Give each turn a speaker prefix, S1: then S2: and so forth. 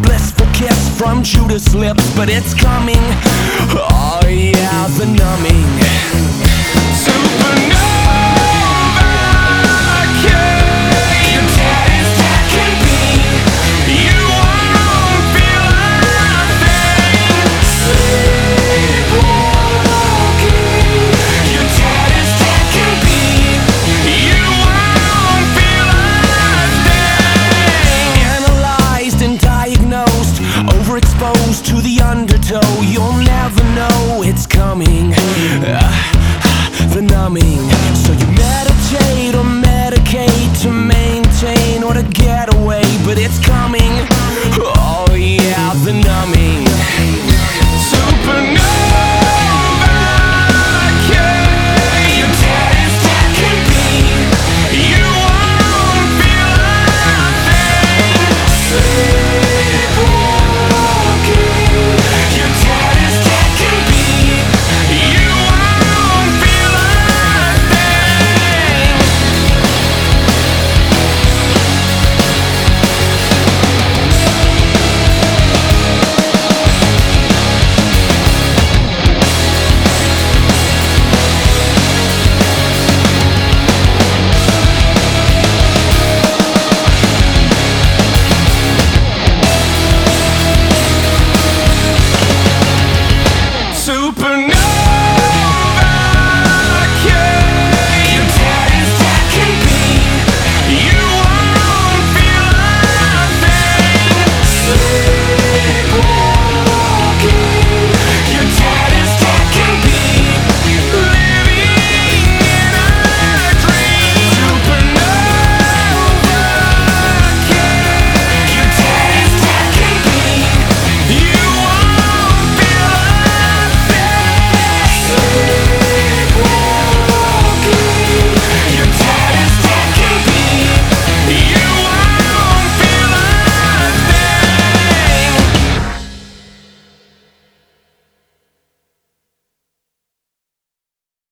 S1: blissful kiss from Judas' lips, but it's coming. Oh yeah, the numbing. Supernova kid, you're dead as dead can be. You won't feel a thing. Sleepwalking, you're dead as dead can be. You won't feel a thing. Analyzed and diagnosed, overexposed to the undertow. You'll never know it's coming. The numbing. So you meditate or medicate to make